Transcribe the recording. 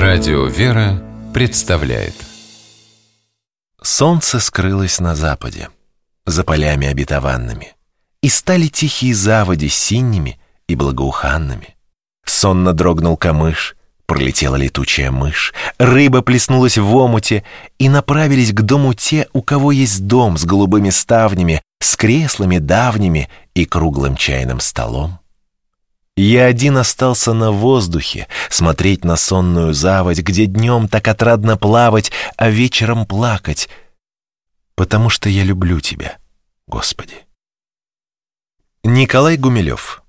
Радио «Вера» представляет. Солнце скрылось на западе, за полями обетованными, и стали тихие заводи синими и благоуханными. Сонно дрогнул камыш, пролетела летучая мышь, рыба плеснулась в омуте, и направились к дому те, у кого есть дом с голубыми ставнями, с креслами давними и круглым чайным столом. Я один остался на воздухе, смотреть на сонную заводь, где днем так отрадно плавать, а вечером плакать, потому что я люблю Тебя, Господи. Николай Гумилев.